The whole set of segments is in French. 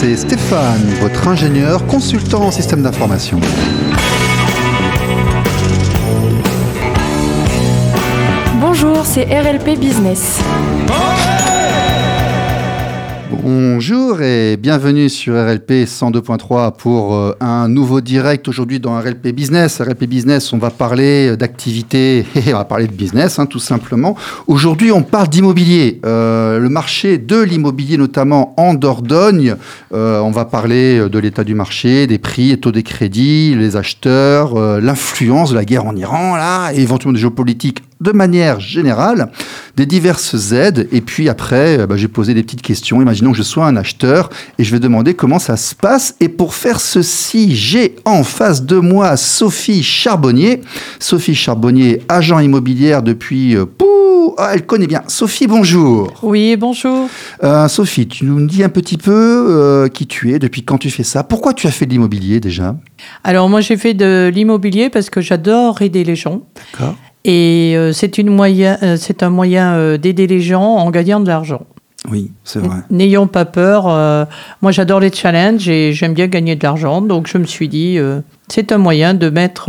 c'est Stéphane, votre ingénieur consultant en système d'information. Bonjour, c'est RLP Business. Bonjour et bienvenue sur RLP 102.3 pour un nouveau direct aujourd'hui dans RLP Business. RLP Business, on va parler d'activité et on va parler de business, tout simplement. Aujourd'hui, on parle d'immobilier. Le marché de l'immobilier, notamment en Dordogne. On va parler de l'état du marché, des prix, des taux des crédits, les acheteurs, l'influence de la guerre en Iran, là, et éventuellement des géopolitiques de manière générale, des diverses aides. Et puis après, j'ai posé des petites questions. Imaginons que je sois un acheteur et je vais demander comment ça se passe. Et pour faire ceci, j'ai en face de moi Sophie Charbonnier. Sophie Charbonnier, agent immobilière depuis... elle connaît bien. Sophie, bonjour. Oui, bonjour. Sophie, tu nous dis un petit peu qui tu es, depuis quand tu fais ça. Pourquoi tu as fait de l'immobilier déjà ? Alors moi, j'ai fait de l'immobilier parce que j'adore aider les gens. D'accord. Et c'est un moyen d'aider les gens en gagnant de l'argent. Oui, c'est vrai. N'ayons pas peur. Moi, j'adore les challenges et j'aime bien gagner de l'argent. Donc, je me suis dit, c'est un moyen de mettre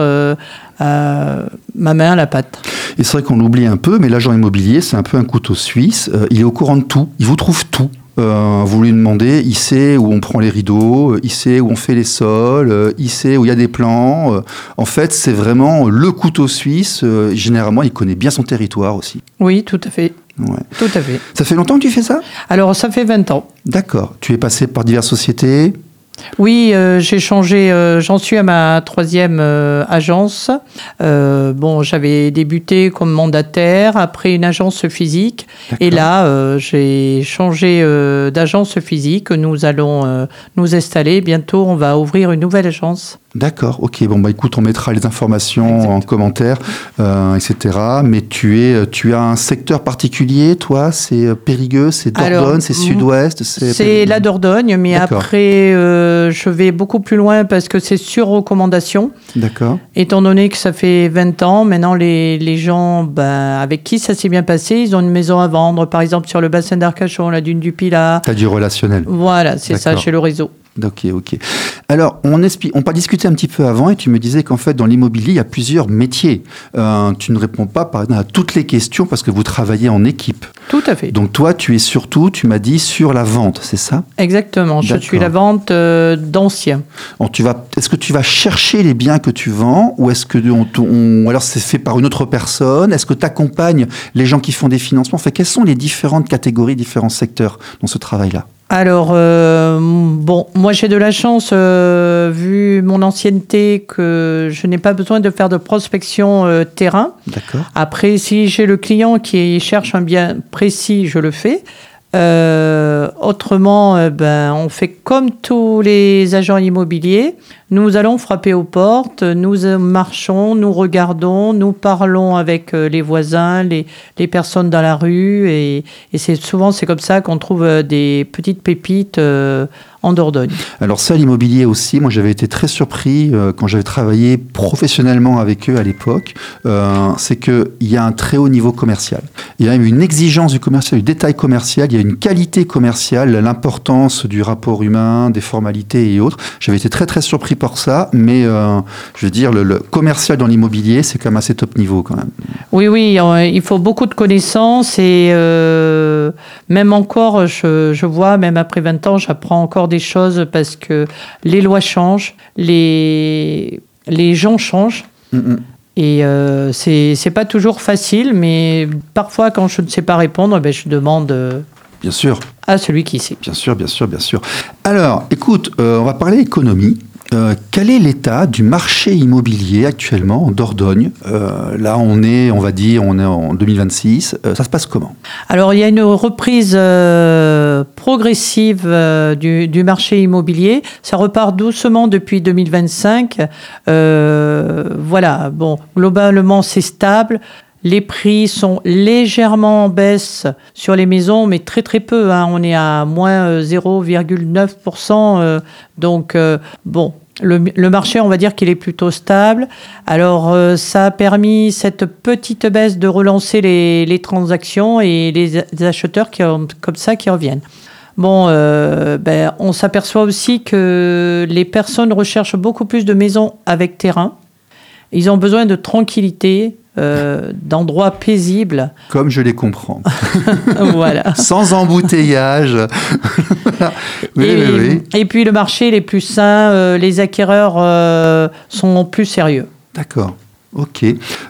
ma main à la pâte. Et c'est vrai qu'on l'oublie un peu, mais l'agent immobilier, c'est un peu un couteau suisse. Il est au courant de tout. Il vous trouve tout. Vous lui demandez, il sait où on prend les rideaux, il sait où on fait les sols, il sait où il y a des plans. En fait, c'est vraiment le couteau suisse. Généralement, il connaît bien son territoire aussi. Oui, tout à fait. Ouais. Tout à fait. Ça fait longtemps que tu fais ça ? Alors, ça fait 20 ans. D'accord. Tu es passé par diverses sociétés ? Oui, j'ai changé, j'en suis à ma 3e agence. J'avais débuté comme mandataire, après une agence physique. D'accord. Et là, j'ai changé d'agence physique. Nous allons nous installer. Bientôt, on va ouvrir une nouvelle agence. D'accord, ok. Écoute, on mettra les informations en commentaire, etc. Mais tu as un secteur particulier, toi ? C'est Périgueux, c'est Dordogne, c'est Sud-Ouest ? C'est la Dordogne, mais d'accord. Après, je vais beaucoup plus loin parce que c'est sur recommandation. D'accord. Étant donné que ça fait 20 ans, maintenant, les gens avec qui ça s'est bien passé, ils ont une maison à vendre, par exemple sur le bassin d'Arcachon, la dune du Pilat. Tu as du relationnel. Voilà, c'est ça, chez le réseau. Ok. Alors, on a discuté un petit peu avant et tu me disais qu'en fait, dans l'immobilier, il y a plusieurs métiers. Tu ne réponds pas à toutes les questions parce que vous travaillez en équipe. Tout à fait. Donc toi, tu es surtout, tu m'as dit, sur la vente, c'est ça ? Exactement. D'accord. Je suis la vente d'anciens. Est-ce que tu vas chercher les biens que tu vends ou est-ce que alors c'est fait par une autre personne ? Est-ce que tu accompagnes les gens qui font des financements ? Quelles sont les différentes catégories, différents secteurs dans ce travail-là ? Alors, moi j'ai de la chance, vu mon ancienneté, que je n'ai pas besoin de faire de prospection terrain. D'accord. Après, si j'ai le client qui cherche un bien précis, je le fais. Autrement, on fait comme tous les agents immobiliers. Nous allons frapper aux portes, nous marchons, nous regardons, nous parlons avec les voisins, les personnes dans la rue. Et c'est comme ça qu'on trouve des petites pépites en Dordogne. Alors ça, l'immobilier aussi, moi j'avais été très surpris quand j'avais travaillé professionnellement avec eux à l'époque, c'est qu'il y a un très haut niveau commercial. Il y a même une exigence du commercial, du détail commercial, il y a une qualité commerciale, l'importance du rapport humain, des formalités et autres. J'avais été très très surpris par ça, mais je veux dire, le commercial dans l'immobilier, c'est quand même assez top niveau quand même. Oui, il faut beaucoup de connaissances et même encore, je vois, même après 20 ans, j'apprends encore des choses parce que les lois changent, les gens changent. Et c'est pas toujours facile, mais parfois quand je ne sais pas répondre, je demande bien sûr à celui qui sait. Bien sûr. Alors, écoute, on va parler économie. Quel est l'état du marché immobilier actuellement en Dordogne ? Là, on est en 2026. Ça se passe comment ? Alors, il y a une reprise progressive du marché immobilier. Ça repart doucement depuis 2025. Globalement, c'est stable. Les prix sont légèrement en baisse sur les maisons, mais très très peu. On est à moins 0,9%. Le marché, on va dire qu'il est plutôt stable. Alors, ça a permis cette petite baisse de relancer les transactions et les acheteurs qui reviennent. Bon, on s'aperçoit aussi que les personnes recherchent beaucoup plus de maisons avec terrain. Ils ont besoin de tranquillité, d'endroits paisibles. Comme je les comprends. Voilà. Sans embouteillage. Oui. Et puis le marché il est plus sain, les acquéreurs sont plus sérieux. D'accord. Ok.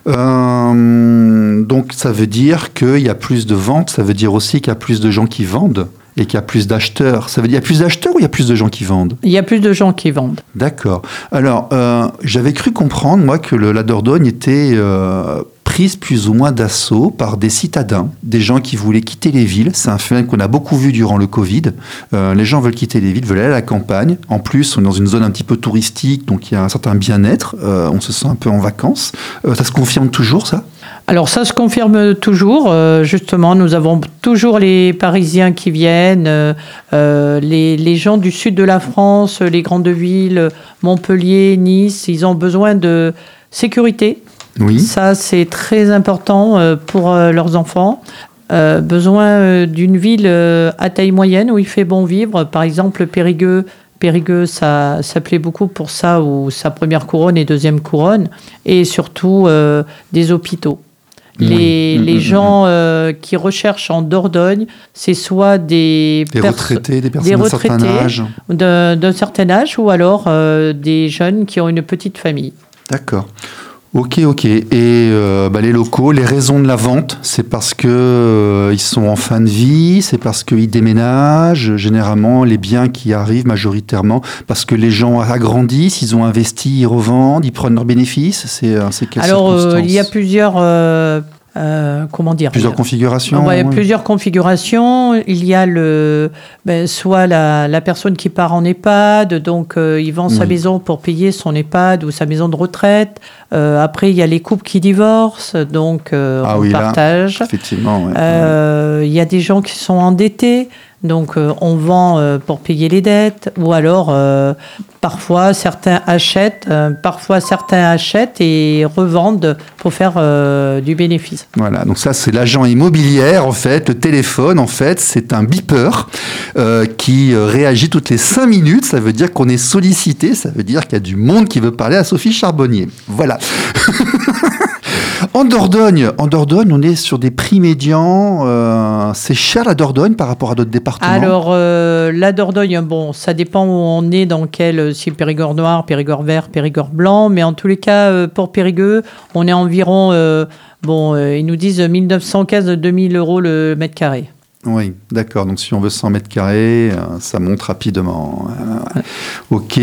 Donc ça veut dire qu'il y a plus de ventes, ça veut dire aussi qu'il y a plus de gens qui vendent et qu'il y a plus d'acheteurs. Ça veut dire qu'il y a plus d'acheteurs ou il y a plus de gens qui vendent ? Il y a plus de gens qui vendent. D'accord. Alors, j'avais cru comprendre, moi, que la Dordogne était prise plus ou moins d'assaut par des citadins, des gens qui voulaient quitter les villes. C'est un phénomène qu'on a beaucoup vu durant le Covid. Les gens veulent quitter les villes, veulent aller à la campagne. En plus, on est dans une zone un petit peu touristique, donc il y a un certain bien-être. On se sent un peu en vacances. Ça se confirme toujours, ça ? Alors ça se confirme toujours. Justement, nous avons toujours les Parisiens qui viennent, les gens du sud de la France, les grandes villes, Montpellier, Nice, ils ont besoin de sécurité. Oui. Ça, c'est très important pour leurs enfants. Besoin d'une ville à taille moyenne où il fait bon vivre. Par exemple, Périgueux, ça plaît beaucoup pour ça, où sa première couronne et deuxième couronne. Et surtout, des hôpitaux. Les gens qui recherchent en Dordogne, c'est soit des retraités, des personnes d'un certain âge. D'un certain âge, ou alors des jeunes qui ont une petite famille. D'accord. Ok. Et les locaux, les raisons de la vente, c'est parce que ils sont en fin de vie, c'est parce qu'ils déménagent. Généralement, les biens qui arrivent majoritairement parce que les gens agrandissent, ils ont investi, ils revendent, ils prennent leurs bénéfices. C'est quelle circonstance ? Il y a plusieurs. Plusieurs configurations. Ouais. Plusieurs configurations. Il y a soit la personne qui part en EHPAD, donc il vend sa maison pour payer son EHPAD ou sa maison de retraite. Après, il y a les couples qui divorcent, donc on partage. Là, effectivement. Il y a des gens qui sont endettés. Donc, on vend pour payer les dettes, ou alors, parfois, certains achètent et revendent pour faire du bénéfice. Voilà, donc ça, c'est l'agent immobilier, en fait. Le téléphone, en fait, c'est un beeper qui réagit toutes les 5 minutes. Ça veut dire qu'on est sollicité, ça veut dire qu'il y a du monde qui veut parler à Sophie Charbonnier. Voilà. En Dordogne, on est sur des prix médians. C'est cher la Dordogne par rapport à d'autres départements ? Alors, la Dordogne, ça dépend où on est, dans quel, si Périgord noir, Périgord vert, Périgord blanc. Mais en tous les cas, pour Périgueux, on est environ, ils nous disent 1915 à 2000 euros le mètre carré. Oui, d'accord. Donc, si on veut 100 mètres carrés, ça monte rapidement. Ok.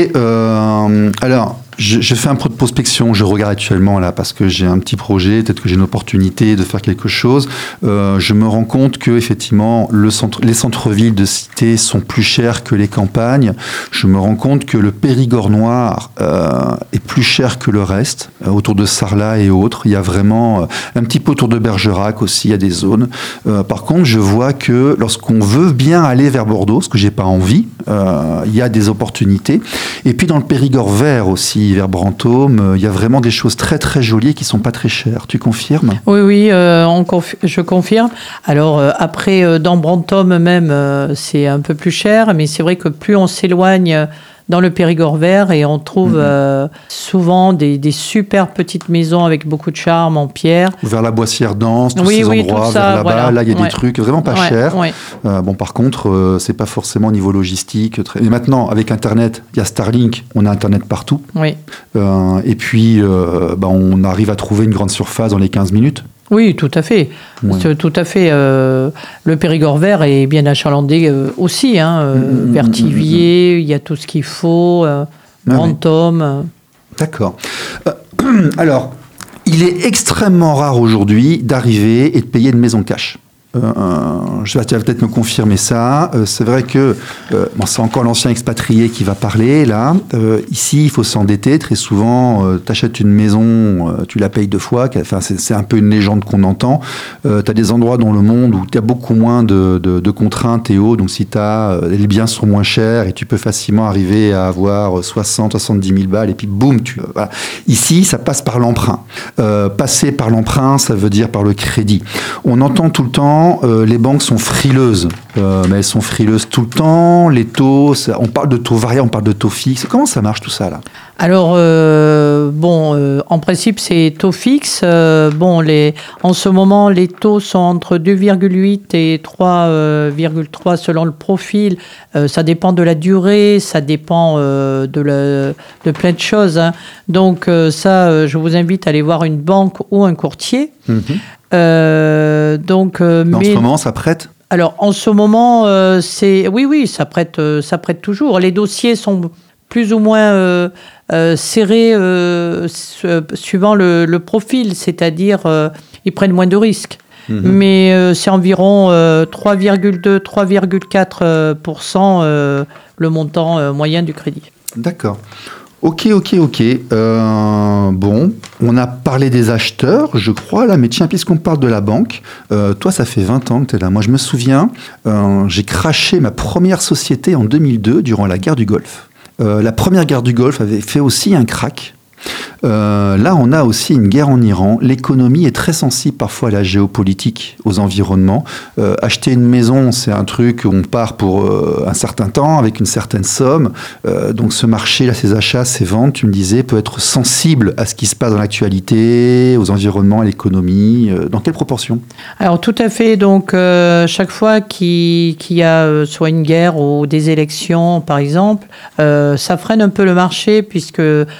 Alors, je fais un peu de prospection. Je regarde actuellement là parce que j'ai un petit projet. Peut-être que j'ai une opportunité de faire quelque chose. Je me rends compte que effectivement, les centres-villes de cité sont plus chers que les campagnes. Je me rends compte que le Périgord noir est plus cher que le reste. Autour de Sarlat et autres, il y a vraiment un petit peu autour de Bergerac aussi. Il y a des zones. Par contre, je vois que lorsqu'on veut bien aller vers Bordeaux, ce que j'ai pas envie, il y a des opportunités. Et puis dans le Périgord vert aussi, vers Brantôme, il y a vraiment des choses très très jolies qui sont pas très chères. Tu confirmes ? Oui, je confirme. Alors après, dans Brantôme même, c'est un peu plus cher, mais c'est vrai que plus on s'éloigne dans le Périgord vert, et on trouve souvent des super petites maisons avec beaucoup de charme en pierre. Vers la Boissière d'Anse, tous ces endroits, vers là-bas, voilà. Là il y a des trucs vraiment pas chers. Ouais. Par contre, c'est pas forcément au niveau logistique. Et maintenant, avec Internet, il y a Starlink, on a Internet partout. Oui. Et puis, on arrive à trouver une grande surface dans les 15 minutes. Oui, tout à fait. Oui. Tout à fait. Le Périgord vert est bien achalandé aussi. Vertivier, il y a tout ce qu'il faut. Brantôme. D'accord. Alors, il est extrêmement rare aujourd'hui d'arriver et de payer une maison cash. Tu vas peut-être me confirmer ça. C'est vrai que c'est encore l'ancien expatrié qui va parler là. Ici, il faut s'endetter très souvent. T'achètes une maison, tu la payes 2 fois. Enfin, c'est un peu une légende qu'on entend. T'as des endroits dans le monde où t'as beaucoup moins de contraintes et autres. Donc, si les biens sont moins chers et tu peux facilement arriver à avoir 70 000 balles et puis boum, voilà. Ici, ça passe par l'emprunt. Passer par l'emprunt, ça veut dire par le crédit. On entend tout le temps temps, les banques sont frileuses. Mais elles sont frileuses tout le temps. Les taux, on parle de taux variables, on parle de taux fixes. Comment ça marche tout ça là? Alors, en principe, c'est taux fixe. En ce moment, les taux sont entre 2,8 et 3,3 selon le profil. Ça dépend de la durée, ça dépend de plein de choses, hein. Donc, je vous invite à aller voir une banque ou un courtier. Mais en ce moment, ça prête? Alors, en ce moment, oui, ça prête toujours. Les dossiers sont plus ou moins serrés suivant le profil, c'est-à-dire ils prennent moins de risques. Mais c'est environ 3,2, 3,4% le montant moyen du crédit. D'accord. Ok. Bon, on a parlé des acheteurs, je crois, là, mais tiens, puisqu'on parle de la banque, toi, ça fait 20 ans que tu es là. Moi, je me souviens, j'ai crashé ma première société en 2002 durant la guerre du Golfe. La première guerre du Golfe avait fait aussi un crack. Là, on a aussi une guerre en Iran. L'économie est très sensible parfois à la géopolitique, aux environnements. Acheter une maison, c'est un truc où on part pour un certain temps, avec une certaine somme. Donc ce marché, là, ces achats, ces ventes, tu me disais, peut être sensible à ce qui se passe dans l'actualité, aux environnements, à l'économie. Dans quelle proportion? Alors tout à fait. Donc chaque fois qu'il y a soit une guerre ou des élections, par exemple, ça freine un peu le marché puisque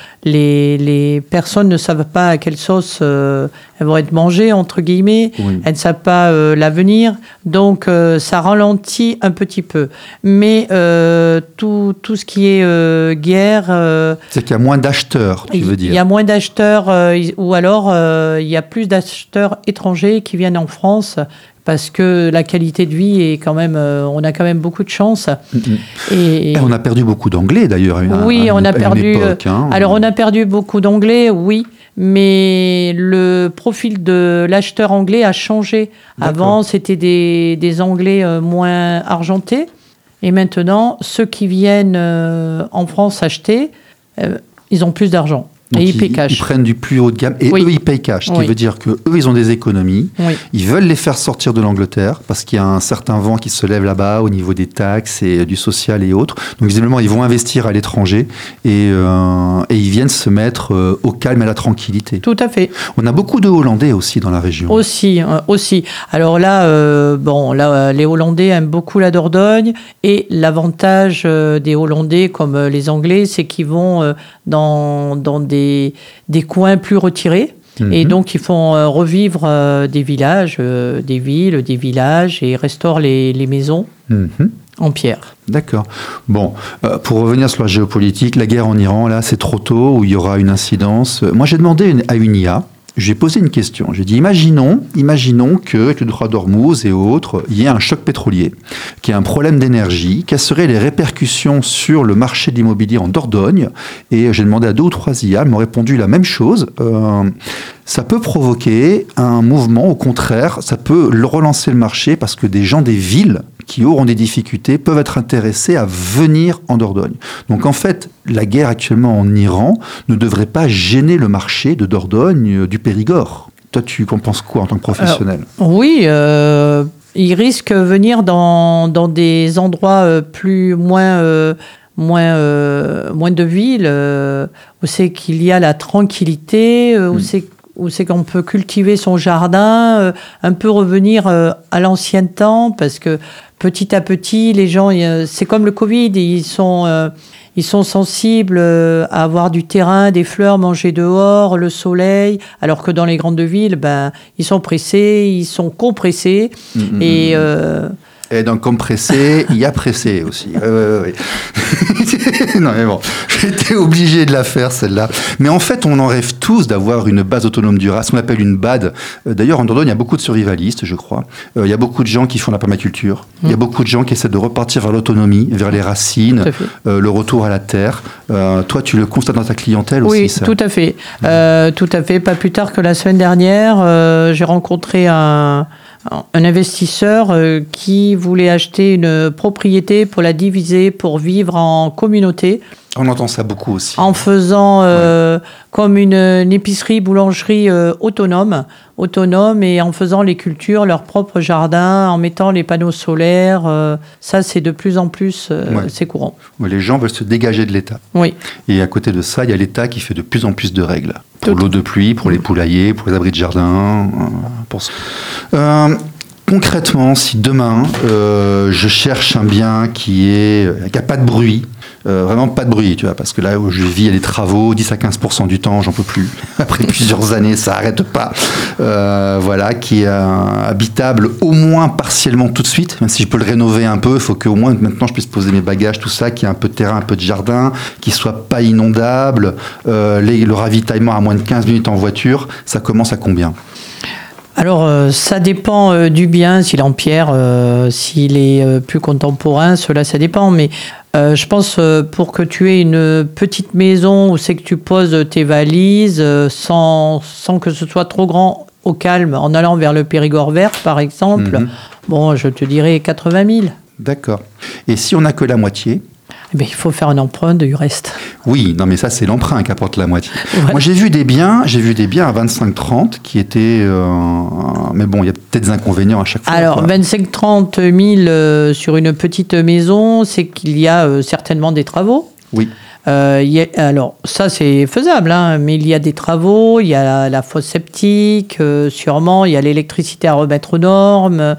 les personnes ne savent pas à quelle sauce elles vont être mangées, entre guillemets. Oui. Elles ne savent pas l'avenir. Donc, ça ralentit un petit peu. Mais tout ce qui est guerre... c'est qu'il y a moins d'acheteurs, tu veux dire? Il y a moins d'acheteurs, ou alors il y a plus d'acheteurs étrangers qui viennent en France parce que la qualité de vie est quand même, on a quand même beaucoup de chance. Et on a perdu beaucoup d'anglais d'ailleurs. Oui, on a perdu. Alors on a perdu beaucoup d'anglais, oui, mais le profil de l'acheteur anglais a changé. Avant, c'était des anglais moins argentés, et maintenant, ceux qui viennent en France acheter, ils ont plus d'argent. Donc et ils payent cash. Ils prennent du plus haut de gamme et eux, ils payent cash. Ce qui veut dire qu'eux, ils ont des économies. Oui. Ils veulent les faire sortir de l'Angleterre parce qu'il y a un certain vent qui se lève là-bas au niveau des taxes et du social et autres. Donc, visiblement, ils vont investir à l'étranger et ils viennent se mettre au calme et à la tranquillité. Tout à fait. On a beaucoup de Hollandais aussi dans la région. Aussi. Alors là, les Hollandais aiment beaucoup la Dordogne et l'avantage des Hollandais comme les Anglais, c'est qu'ils vont dans des coins plus retirés. Et donc, ils font revivre des villages, des villes, des villages et restaurent les maisons en pierre. D'accord. Bon, pour revenir sur la géopolitique, la guerre en Iran, là, c'est trop tôt, où il y aura une incidence. Moi, j'ai demandé à une IA, j'ai posé une question. J'ai dit, imaginons que, avec le droit d'Ormuz et autres, il y ait un choc pétrolier, qu'il y ait un problème d'énergie, quelles seraient les répercussions sur le marché de l'immobilier en Dordogne? Et j'ai demandé à 2 ou 3 IA, elles m'ont répondu la même chose. Ça peut provoquer un mouvement, au contraire, ça peut relancer le marché parce que des gens des villes qui auront des difficultés peuvent être intéressés à venir en Dordogne. Donc en fait, la guerre actuellement en Iran ne devrait pas gêner le marché de Dordogne, du Périgord. Toi, tu en penses quoi en tant que professionnel? Oui, ils risquent de venir dans des endroits moins de villes, où c'est qu'il y a la tranquillité, où c'est qu'on peut cultiver son jardin, un peu revenir à l'ancien temps, parce que petit à petit, les gens, c'est comme le Covid, ils sont sensibles à avoir du terrain, des fleurs, manger dehors, le soleil, alors que dans les grandes villes, ils sont pressés, ils sont compressés, Et dans compressé, il y a pressé aussi. Oui. Non mais bon, j'étais obligé de la faire celle-là. Mais en fait, on en rêve tous d'avoir une base autonome durable, ce qu'on appelle une BAD. D'ailleurs, en Dordogne, il y a beaucoup de survivalistes, je crois. Il y a beaucoup de gens qui font la permaculture. Il y a beaucoup de gens qui essaient de repartir vers l'autonomie, vers les racines, le retour à la terre. Toi, tu le constates dans ta clientèle aussi, oui, ça? Tout à fait. Tout à fait. Pas plus tard que la semaine dernière, j'ai rencontré un investisseur qui voulait acheter une propriété pour la diviser, pour vivre en communauté. On entend ça beaucoup aussi. En faisant comme une épicerie, boulangerie autonome, et en faisant les cultures, leur propre jardin, en mettant les panneaux solaires. Ça, c'est de plus en plus, c'est courant. Les gens veulent se dégager de l'État. Oui. Et à côté de ça, il y a l'État qui fait de plus en plus de règles. Pour l'eau de pluie, pour les poulaillers, pour les abris de jardin. Concrètement, si demain, je cherche un bien qui n'a pas de bruit, vraiment pas de bruit, tu vois, parce que là où je vis, il y a des travaux, 10 à 15% du temps, j'en peux plus. Après plusieurs années, ça arrête pas. Voilà, qui est habitable au moins partiellement tout de suite, même si je peux le rénover un peu, il faut qu'au moins maintenant je puisse poser mes bagages, tout ça, qu'il y ait un peu de terrain, un peu de jardin, qu'il soit pas inondable, le ravitaillement à moins de 15 minutes en voiture, ça commence à combien ? Alors, ça dépend du bien, s'il est en pierre, s'il est plus contemporain, cela, ça dépend. Mais je pense pour que tu aies une petite maison où c'est que tu poses tes valises sans que ce soit trop grand, au calme, en allant vers le Périgord vert, par exemple, bon, je te dirais 80 000. D'accord. Et si on n'a que la moitié ? Eh bien, il faut faire un emprunt du reste. Oui, non, mais ça, c'est l'emprunt qui apporte la moitié. Ouais. Moi, j'ai vu des biens à 25-30 qui étaient... mais bon, il y a peut-être des inconvénients à chaque fois. Alors, 25-30 000 sur une petite maison, c'est qu'il y a certainement des travaux. Oui. Alors, ça, c'est faisable, hein, mais il y a des travaux, il y a la fosse septique, sûrement, il y a l'électricité à remettre aux normes.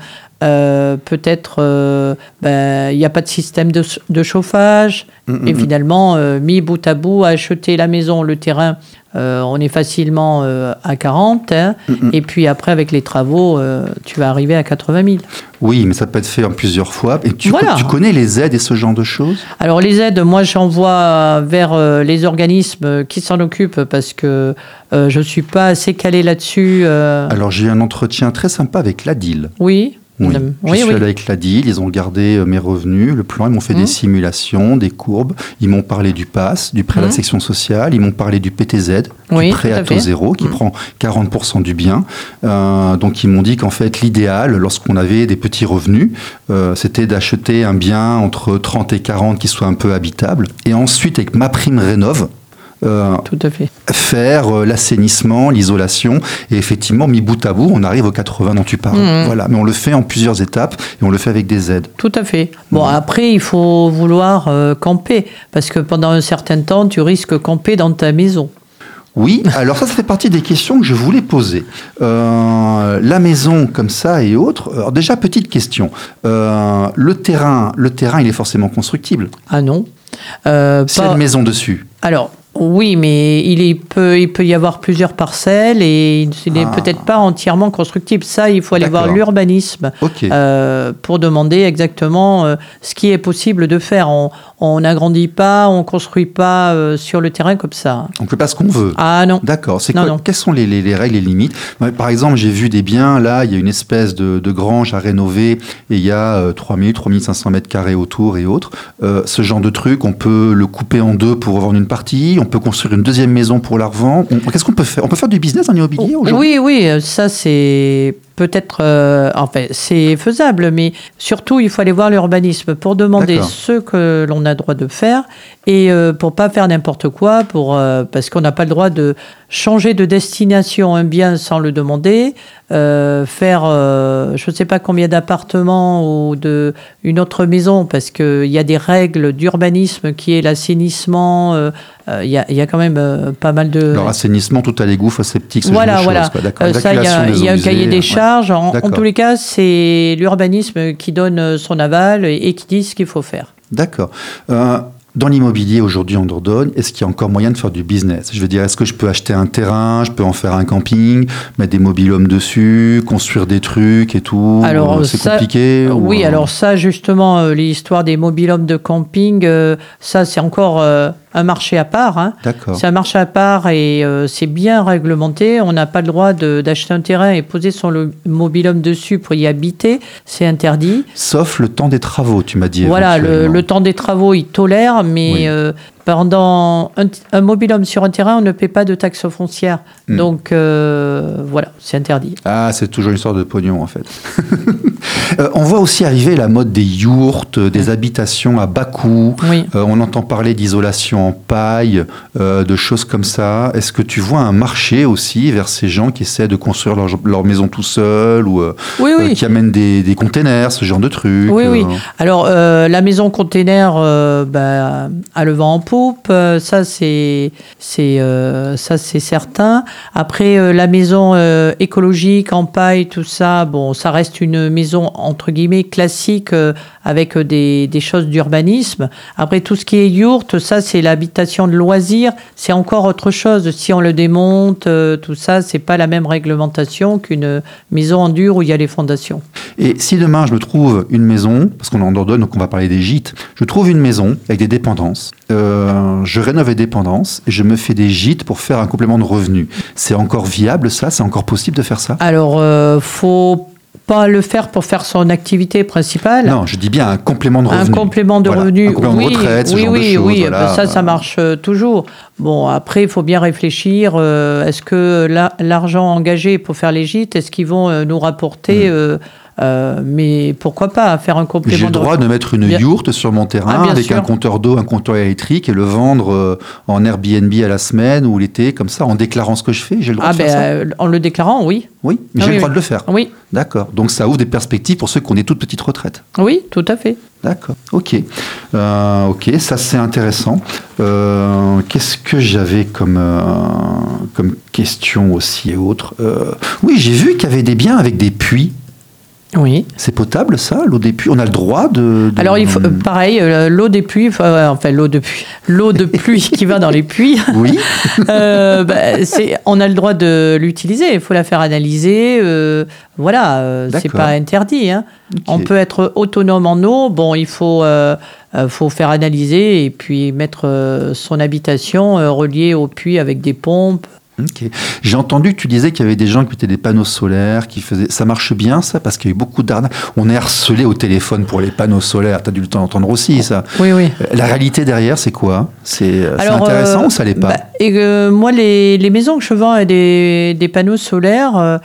Peut-être il n'y a pas de système de chauffage et finalement mis bout à bout à acheter la maison, le terrain, on est facilement à 40 hein, et puis après avec les travaux tu vas arriver à 80 000. Oui, mais ça peut être fait en plusieurs fois. Et tu connais les aides et ce genre de choses ? Alors les aides, moi j'envoie vers les organismes qui s'en occupent parce que je ne suis pas assez calée là-dessus. Alors j'ai eu un entretien très sympa avec l'ADIL. Oui. Oui, je suis allé avec l'ADIL, ils ont regardé mes revenus, le plan, ils m'ont fait des simulations, des courbes, ils m'ont parlé du PASS, du prêt à la section sociale, ils m'ont parlé du PTZ, du prêt à taux zéro, qui prend 40% du bien. Donc ils m'ont dit qu'en fait l'idéal, lorsqu'on avait des petits revenus, c'était d'acheter un bien entre 30 et 40 qui soit un peu habitable. Et ensuite, avec ma prime rénov', tout à fait. Faire l'assainissement, l'isolation, et effectivement, mis bout à bout, on arrive aux 80 dont tu parles. Voilà. Mais on le fait en plusieurs étapes et on le fait avec des aides. Tout à fait. Bon, après, il faut vouloir camper, parce que pendant un certain temps, tu risques camper dans ta maison. Oui, alors ça fait partie des questions que je voulais poser. La maison comme ça et autres. Alors déjà, petite question. Le terrain, il est forcément constructible. Ah non. S'il y a une maison dessus. Alors, oui, mais il peut y avoir plusieurs parcelles et il n'est peut-être pas entièrement constructible. Ça, il faut aller voir l'urbanisme pour demander exactement ce qui est possible de faire. On n'agrandit pas, on ne construit pas sur le terrain comme ça. On ne fait pas ce qu'on veut. Ah non. D'accord. Quelles sont les règles et les limites ? Par exemple, j'ai vu des biens, là, il y a une espèce de grange à rénover et il y a 3500 mètres carrés autour et autres. Ce genre de truc, on peut le couper en deux pour revendre une partie, on peut construire une deuxième maison pour la revendre. Qu'est-ce qu'on peut faire ? On peut faire du business en immobilier aujourd'hui ? Oui, ça c'est peut-être... c'est faisable, mais surtout il faut aller voir l'urbanisme pour demander ce que l'on a le droit de faire et pour pas faire n'importe quoi, parce qu'on n'a pas le droit de changer de destination un bien sans le demander, faire je ne sais pas combien d'appartements ou une autre maison, parce qu'il y a des règles d'urbanisme qui est l'assainissement. Il y a quand même pas mal de... Alors, assainissement, tout à l'égout, fosse septique, ce genre de choses. Ça, il y a un cahier des charges. En tous les cas, c'est l'urbanisme qui donne son aval et qui dit ce qu'il faut faire. D'accord. Dans l'immobilier aujourd'hui en Dordogne, est-ce qu'il y a encore moyen de faire du business ? Je veux dire, est-ce que je peux acheter un terrain, je peux en faire un camping, mettre des mobil-homes dessus, construire des trucs et tout ? Alors, c'est compliqué ? Oui, alors ça, justement, l'histoire des mobil-homes de camping, ça, c'est encore un marché à part. Hein. D'accord. C'est un marché à part et c'est bien réglementé. On n'a pas le droit d'acheter un terrain et poser son mobil-home dessus pour y habiter. C'est interdit. Sauf le temps des travaux, tu m'as dit. Voilà, le temps des travaux, il tolère, mais Pendant un mobil-home sur un terrain, on ne paie pas de taxe foncière. Donc, voilà, c'est interdit. Ah, c'est toujours une sorte de pognon, en fait. On voit aussi arriver la mode des yourtes, des habitations à bas coût. Oui. On entend parler d'isolation en paille, de choses comme ça. Est-ce que tu vois un marché aussi vers ces gens qui essaient de construire leur maison tout seuls ou qui amènent des containers, ce genre de trucs? Oui. Alors, la maison container a le vent en poupe, ça c'est certain. Après, la maison écologique en paille, tout ça, bon, ça reste une maison entre guillemets classique avec des choses d'urbanisme. Après, tout ce qui est yourte, ça c'est l'habitation de loisirs, c'est encore autre chose. Si on le démonte, tout ça, c'est pas la même réglementation qu'une maison en dur où il y a les fondations. Et si demain je me trouve une maison, parce qu'on est en Dordogne, donc on va parler des gîtes, je trouve une maison avec des dépendances, je rénove les dépendances et je me fais des gîtes pour faire un complément de revenu. C'est encore viable ça? C'est encore possible de faire ça? Alors, faut pas le faire pour faire son activité principale. Non, je dis bien un complément de revenu. Un complément de revenu, un complément de retraite, ce genre de choses. Oui, voilà. ça marche toujours. Bon, après, il faut bien réfléchir. Est-ce que l'argent engagé pour faire les gîtes, est-ce qu'ils vont nous rapporter mais pourquoi pas faire un complément de revenu? J'ai le droit de mettre une yourte sur mon terrain avec un compteur d'eau, un compteur électrique et le vendre en Airbnb à la semaine ou l'été, comme ça, en déclarant ce que je fais. J'ai le droit de faire ça? En le déclarant, oui. Oui, mais j'ai le droit de le faire. Oui. D'accord. Donc ça ouvre des perspectives pour ceux qui ont des toutes petites retraites. Oui, tout à fait. D'accord. Ok, ça c'est intéressant. Qu'est-ce que j'avais comme question aussi et autres? Oui, j'ai vu qu'il y avait des biens avec des puits. Oui. C'est potable, ça, l'eau des puits? On a le droit de... Alors, il faut, pareil, l'eau des puits, l'eau de pluie qui va dans les puits, oui. On a le droit de l'utiliser. Il faut la faire analyser. C'est pas interdit. Hein. Okay. On peut être autonome en eau. Bon, il faut faire analyser et puis mettre son habitation reliée au puits avec des pompes. Okay. J'ai entendu que tu disais qu'il y avait des gens qui mettaient des panneaux solaires, qui faisaient... Ça marche bien, ça? Parce qu'il y a eu beaucoup d'arnaques. On est harcelé au téléphone pour les panneaux solaires. Tu as dû le temps entendre aussi, ça. Oui. La réalité derrière, c'est quoi? C'est intéressant ou ça l'est pas? Moi, les maisons que je vends avec des panneaux solaires...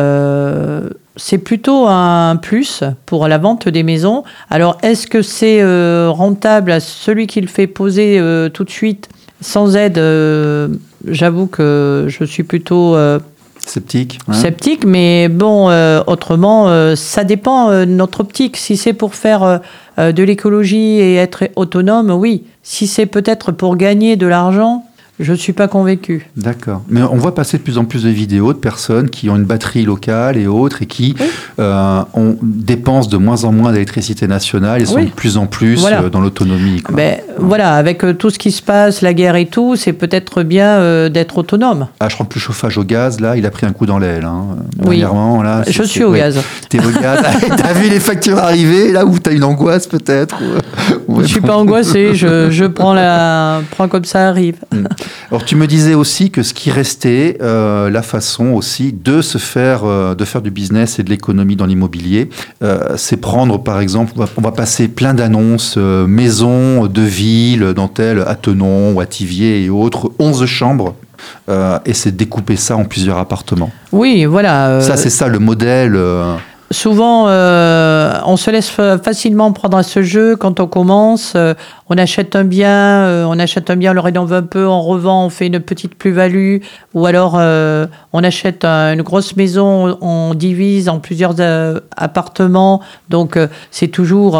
c'est plutôt un plus pour la vente des maisons. Alors, est-ce que c'est rentable à celui qui le fait poser tout de suite sans aide? J'avoue que je suis plutôt sceptique, mais bon, autrement, ça dépend de notre optique. Si c'est pour faire de l'écologie et être autonome, oui. Si c'est peut-être pour gagner de l'argent, je ne suis pas convaincu. D'accord. Mais on voit passer de plus en plus de vidéos de personnes qui ont une batterie locale et autres et qui dépensent de moins en moins d'électricité nationale et sont de plus en plus dans l'autonomie. Avec tout ce qui se passe, la guerre et tout, c'est peut-être bien d'être autonome. Ah, je crois que le chauffage au gaz, là, il a pris un coup dans l'aile. Dernièrement, là, je suis au gaz. T'es au gaz. T'as vu les factures arriver, là où t'as une angoisse peut-être? Je ne suis pas angoissée, je prends comme ça arrive. Alors tu me disais aussi que ce qui restait, la façon aussi de faire du business et de l'économie dans l'immobilier, c'est prendre par exemple, on va passer plein d'annonces, maisons de ville, dans tel à Tenon ou à Thiviers et autres, 11 chambres. Et c'est découper ça en plusieurs appartements. Oui, voilà. Ça, c'est ça le modèle. Souvent, on se laisse facilement prendre à ce jeu quand on commence. On achète un bien, on le rénove un peu, on revend, on fait une petite plus-value. Ou alors, on achète une grosse maison, on divise en plusieurs appartements. Donc, c'est toujours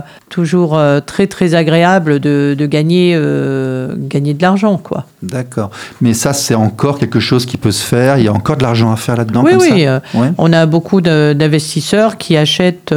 très, très agréable de gagner de l'argent, quoi. D'accord. Mais ça, c'est encore quelque chose qui peut se faire. Il y a encore de l'argent à faire là-dedans, Oui. Ça On a beaucoup d'investisseurs qui achètent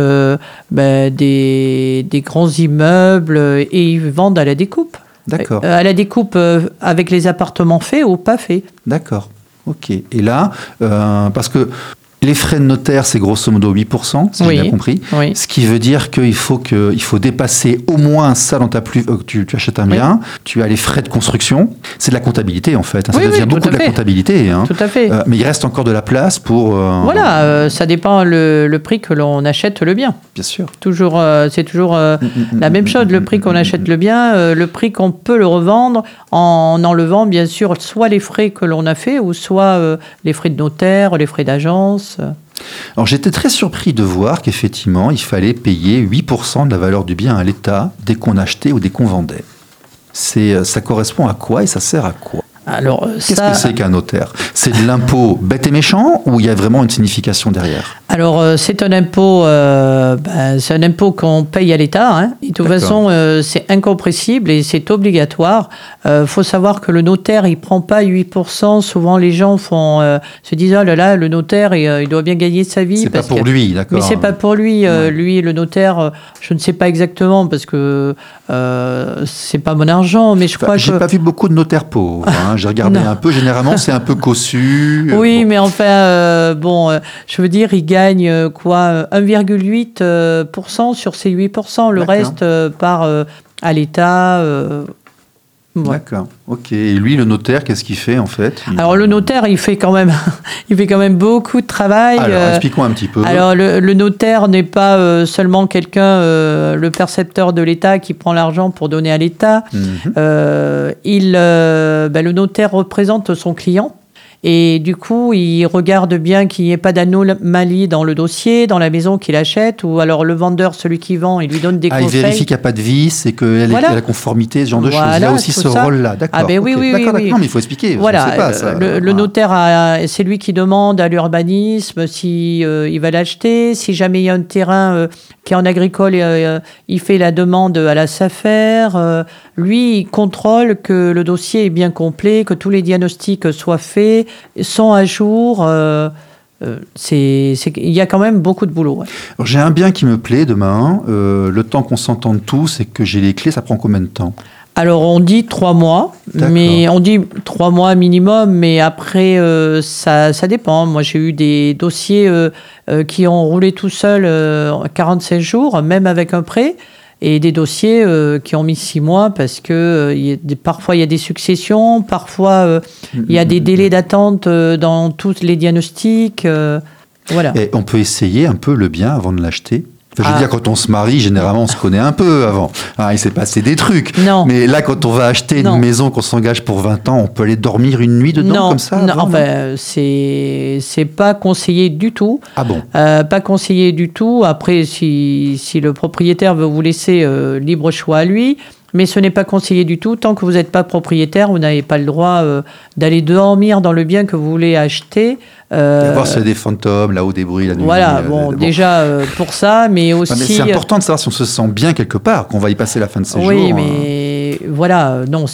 des grands immeubles et ils vendent à la découpe. D'accord. À la découpe avec les appartements faits ou pas faits. D'accord. Ok. Et là, parce que Les frais de notaire, c'est grosso modo 8%, si j'ai bien compris. Oui. Ce qui veut dire qu'il faut dépasser au moins ça dans tu achètes un bien. Tu as les frais de construction. C'est de la comptabilité, en fait. Ça devient beaucoup de la comptabilité. Tout à fait. Mais il reste encore de la place pour... Voilà, ça dépend le prix que l'on achète le bien. Bien sûr. C'est toujours la même chose. Le prix qu'on achète le bien, le prix qu'on peut le revendre en enlevant, bien sûr, soit les frais que l'on a fait ou soit les frais de notaire, les frais d'agence. Alors j'étais très surpris de voir qu'effectivement, il fallait payer 8% de la valeur du bien à l'État dès qu'on achetait ou dès qu'on vendait. Ça correspond à quoi et ça sert à quoi ? Alors, qu'est-ce que c'est qu'un notaire ? C'est de l'impôt bête et méchant ou il y a vraiment une signification derrière ? Alors, c'est un impôt qu'on paye à l'État. Hein. Et de toute façon, c'est incompressible et c'est obligatoire. Faut savoir que le notaire, il prend pas 8%. Souvent, les gens se disent, oh là là, le notaire, il doit bien gagner sa vie. C'est pas pour lui, d'accord. Mais c'est pas pour lui. Lui, le notaire, je ne sais pas exactement parce que c'est pas mon argent, mais je crois que... J'ai pas vu beaucoup de notaires pauvres. Hein. J'ai regardé un peu. Généralement, c'est un peu cossu. Oui, mais enfin, je veux dire, il gagne 1,8% sur ces 8%. Le reste part à l'État. D'accord. Ok. Et lui, le notaire, qu'est-ce qu'il fait en fait ? Alors le notaire, il fait quand même beaucoup de travail. Alors explique-moi un petit peu. Alors le notaire n'est pas seulement quelqu'un, le percepteur de l'État qui prend l'argent pour donner à l'État. Le notaire représente son client. Et du coup, il regarde bien qu'il n'y ait pas d'anomalie dans le dossier, dans la maison qu'il achète, ou alors le vendeur, celui qui vend, il lui donne des conseils. Il vérifie qu'il n'y a pas de vice et qu'elle est à la conformité, ce genre de choses. Il y a aussi ce rôle-là, d'accord. Ah ben oui. Non, mais il faut expliquer. Voilà, je sais pas, ça. Le notaire, c'est lui qui demande à l'urbanisme si il va l'acheter. Si jamais il y a un terrain qui est en agricole, il fait la demande à la SAFER. Lui, il contrôle que le dossier est bien complet, que tous les diagnostics soient faits, sont à jour. Il y a quand même beaucoup de boulot. Ouais. Alors, j'ai un bien qui me plaît demain. Le temps qu'on s'entende tous et que j'ai les clés, ça prend combien de temps ? Alors, on dit 3 mois, mais on dit 3 mois minimum, mais après, ça dépend. Moi, j'ai eu des dossiers qui ont roulé tout seuls 45 jours, même avec un prêt. Et des dossiers qui ont mis 6 mois parce que parfois il y a des successions, parfois il y a des délais d'attente dans tous les diagnostics. Voilà. Et on peut essayer un peu le bien avant de l'acheter ? Enfin, je veux dire, quand on se marie, généralement, on se connaît un peu avant. Il s'est passé des trucs. Non. Mais là, quand on va acheter une maison, qu'on s'engage pour 20 ans, on peut aller dormir une nuit dedans comme ça Non, c'est pas conseillé du tout. Ah bon ? Pas conseillé du tout. Après, si le propriétaire veut vous laisser libre choix à lui, mais ce n'est pas conseillé du tout. Tant que vous n'êtes pas propriétaire, vous n'avez pas le droit d'aller dormir dans le bien que vous voulez acheter. Voir s'il y a des fantômes, là-haut des bruits la nuit. Voilà, déjà pour ça, mais aussi... mais c'est important de savoir si on se sent bien quelque part, qu'on va y passer la fin de ses jours. Oui, mais voilà, non,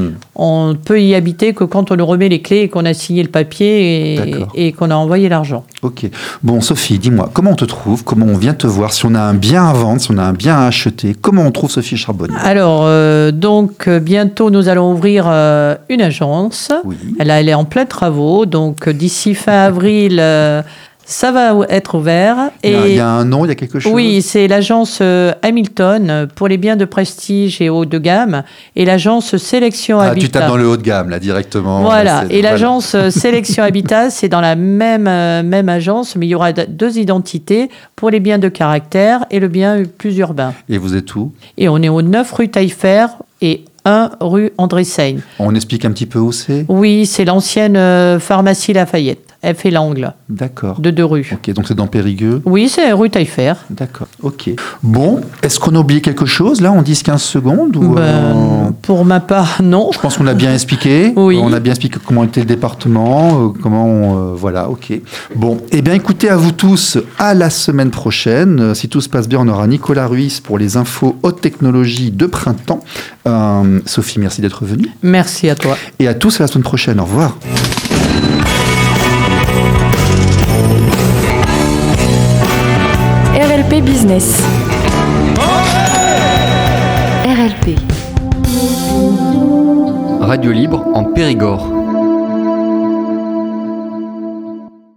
on peut y habiter que quand on nous remet les clés et qu'on a signé le papier et qu'on a envoyé l'argent. Ok. Bon, Sophie, dis-moi, comment on te trouve ? Comment on vient te voir ? Si on a un bien à vendre, si on a un bien à acheter, comment on trouve Sophie Charbonnier ? Alors, bientôt, nous allons ouvrir une agence. Oui. Elle est en plein travaux, donc d'ici fin avril, ça va être ouvert. Il y a un nom, il y a quelque chose ? Oui, c'est l'agence Hamilton pour les biens de prestige et haut de gamme et l'agence Sélection Habitat. Tu tapes dans le haut de gamme, là, directement. Voilà, et l'agence Sélection Habitat, c'est dans la même agence, mais il y aura 2 identités pour les biens de caractère et le bien plus urbain. Et vous êtes où ? Et on est au 9 rue Taillefer et 1 rue André Seigne. On explique un petit peu où c'est ? Oui, c'est l'ancienne pharmacie Lafayette. Elle fait l'angle. D'accord. De 2 rues. Ok, donc c'est dans Périgueux ? Oui, c'est rue Taillefer. D'accord, ok. Bon, est-ce qu'on a oublié quelque chose, là, en 10-15 secondes ou pour ma part, non. Je pense qu'on a bien expliqué. Oui. On a bien expliqué comment était le département, voilà, ok. Bon, eh bien, écoutez, à vous tous, à la semaine prochaine. Si tout se passe bien, on aura Nicolas Ruiz pour les infos haute technologie de printemps. Sophie, merci d'être venue. Merci à toi. Et à tous, à la semaine prochaine. Au revoir. RLP Business. RLP. Radio libre en Périgord.